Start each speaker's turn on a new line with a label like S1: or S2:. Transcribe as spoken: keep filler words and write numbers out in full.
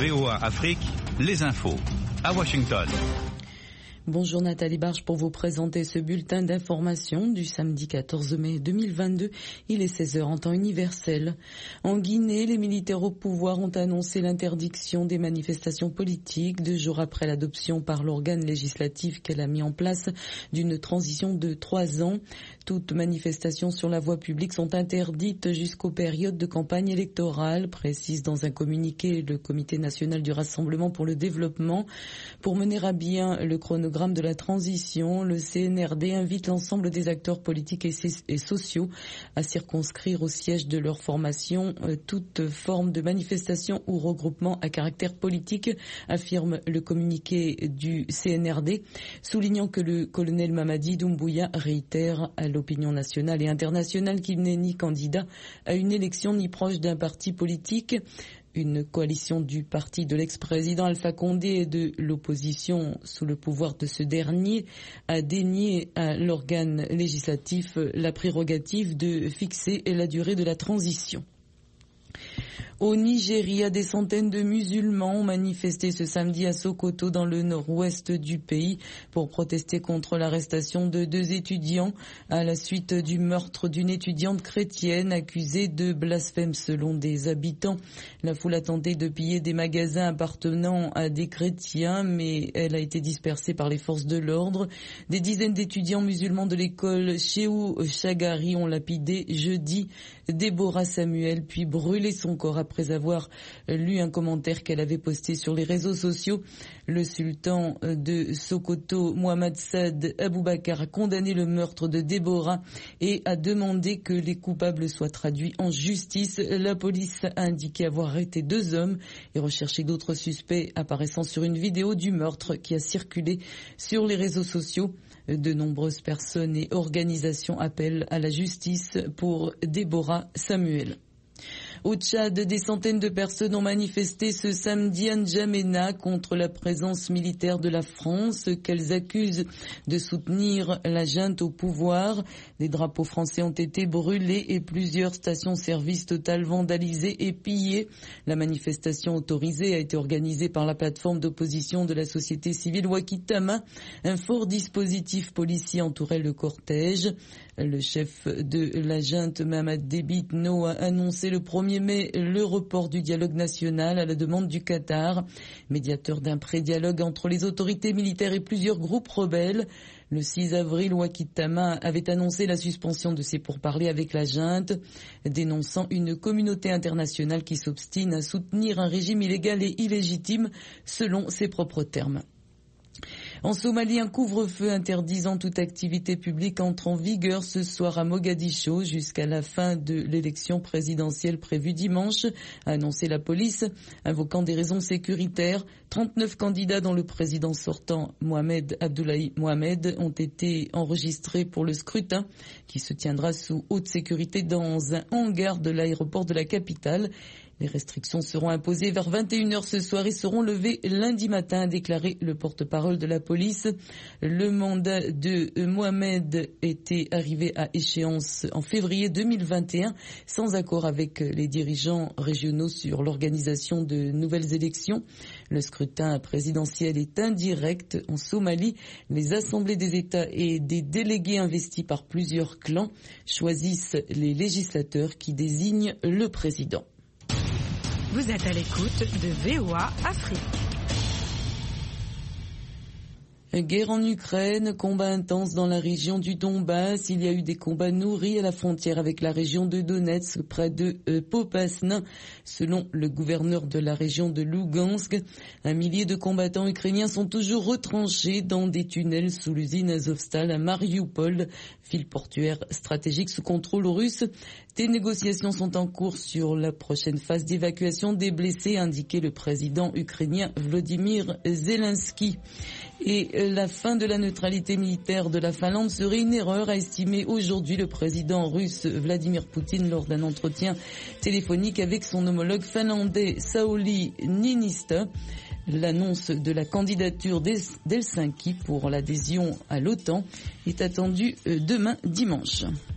S1: V O A Afrique, les infos. À Washington.
S2: Bonjour Nathalie Barge pour vous présenter ce bulletin d'information du samedi quatorze mai deux mille vingt-deux. Il est seize heures en temps universel. En Guinée, les militaires au pouvoir ont annoncé l'interdiction des manifestations politiques deux jours après l'adoption par l'organe législatif qu'elle a mis en place d'une transition de trois ans. Toutes manifestations sur la voie publique sont interdites jusqu'aux périodes de campagne électorale, précise dans un communiqué le Comité national du Rassemblement pour le développement. Pour mener à bien le chronogramme de la transition, le C N R D invite l'ensemble des acteurs politiques et sociaux à circonscrire au siège de leur formation toute forme de manifestation ou regroupement à caractère politique, affirme le communiqué du C N R D, soulignant que le colonel Mamadi Doumbouya réitère à l'opinion nationale et internationale qu'il n'est ni candidat à une élection ni proche d'un parti politique. Une coalition du parti de l'ex-président Alpha Condé et de l'opposition sous le pouvoir de ce dernier a dénié à l'organe législatif la prérogative de fixer la durée de la transition. Au Nigeria, des centaines de musulmans ont manifesté ce samedi à Sokoto dans le nord-ouest du pays pour protester contre l'arrestation de deux étudiants à la suite du meurtre d'une étudiante chrétienne accusée de blasphème selon des habitants. La foule a tenté de piller des magasins appartenant à des chrétiens, mais elle a été dispersée par les forces de l'ordre. Des dizaines d'étudiants musulmans de l'école Shehu Shagari ont lapidé jeudi Déborah Samuel, puis brûlé son corps après avoir lu un commentaire qu'elle avait posté sur les réseaux sociaux. Le sultan de Sokoto, Mohamed Saad Aboubakar, a condamné le meurtre de Déborah et a demandé que les coupables soient traduits en justice. La police a indiqué avoir arrêté deux hommes et recherché d'autres suspects apparaissant sur une vidéo du meurtre qui a circulé sur les réseaux sociaux. De nombreuses personnes et organisations appellent à la justice pour Déborah Samuel. Au Tchad, des centaines de personnes ont manifesté ce samedi à N'Djamena contre la présence militaire de la France qu'elles accusent de soutenir la junte au pouvoir. Des drapeaux français ont été brûlés et plusieurs stations-service Total vandalisées et pillées. La manifestation autorisée a été organisée par la plateforme d'opposition de la société civile Wakitama. Un fort dispositif policier entourait le cortège. Le chef de la junte, Mahamat Débit No, a annoncé le premier mai le report du dialogue national à la demande du Qatar, médiateur d'un pré-dialogue entre les autorités militaires et plusieurs groupes rebelles. Le six avril, Wakitama avait annoncé la suspension de ses pourparlers avec la junte, dénonçant une communauté internationale qui s'obstine à soutenir un régime illégal et illégitime selon ses propres termes. En Somalie, un couvre-feu interdisant toute activité publique entre en vigueur ce soir à Mogadiscio jusqu'à la fin de l'élection présidentielle prévue dimanche, a annoncé la police, invoquant des raisons sécuritaires. trente-neuf candidats dont le président sortant Mohamed Abdullahi Mohamed ont été enregistrés pour le scrutin qui se tiendra sous haute sécurité dans un hangar de l'aéroport de la capitale. Les restrictions seront imposées vers vingt et une heures ce soir et seront levées lundi matin, a déclaré le porte-parole de la police. Le mandat de Mohamed était arrivé à échéance en février deux mille vingt et un, sans accord avec les dirigeants régionaux sur l'organisation de nouvelles élections. Le scrutin présidentiel est indirect en Somalie. Les assemblées des États et des délégués investis par plusieurs clans choisissent les législateurs qui désignent le président.
S3: Vous êtes à l'écoute de V O A Afrique.
S2: Guerre en Ukraine, combat intense dans la région du Donbass. Il y a eu des combats nourris à la frontière avec la région de Donetsk, près de euh, Popasna. Selon le gouverneur de la région de Lugansk, un millier de combattants ukrainiens sont toujours retranchés dans des tunnels sous l'usine Azovstal à Mariupol, ville portuaire stratégique sous contrôle russe. Des négociations sont en cours sur la prochaine phase d'évacuation des blessés, a indiqué le président ukrainien Volodymyr Zelensky. Et la fin de la neutralité militaire de la Finlande serait une erreur, a estimé aujourd'hui le président russe Vladimir Poutine lors d'un entretien téléphonique avec son homologue finlandais Sauli Niinistö. L'annonce de la candidature d'Helsinki pour l'adhésion à l'OTAN est attendue demain dimanche.